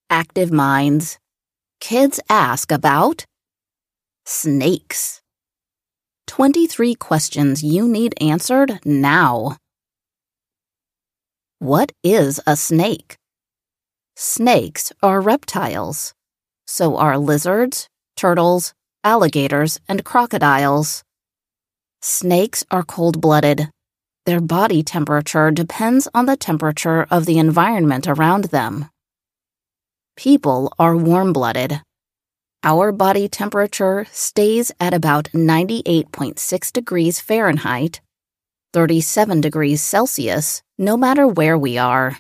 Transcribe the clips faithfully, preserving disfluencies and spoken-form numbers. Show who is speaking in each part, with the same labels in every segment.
Speaker 1: active minds. Kids ask about snakes. twenty-three questions you need answered now. What is a snake? Snakes are reptiles. So are lizards, turtles, alligators, and crocodiles. Snakes are cold-blooded. Their body temperature depends on the temperature of the environment around them. People are warm-blooded. Our body temperature stays at about ninety-eight point six degrees Fahrenheit, thirty-seven degrees Celsius, no matter where we are.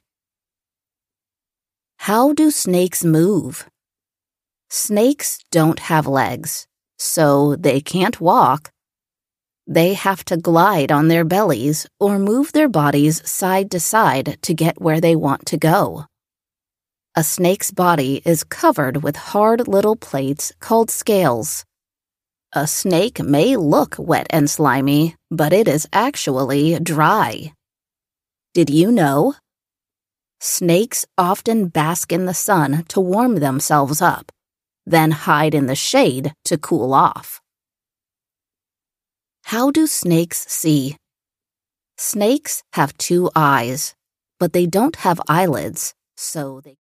Speaker 1: How do snakes move? Snakes don't have legs, so they can't walk. They have to glide on their bellies or move their bodies side to side to get where they want to go. A snake's body is covered with hard little plates called scales. A snake may look wet and slimy, but it is actually dry. Did you know? Snakes often bask in the sun to warm themselves up, then hide in the shade to cool off. How do snakes see? Snakes have two eyes, but they don't have eyelids, so they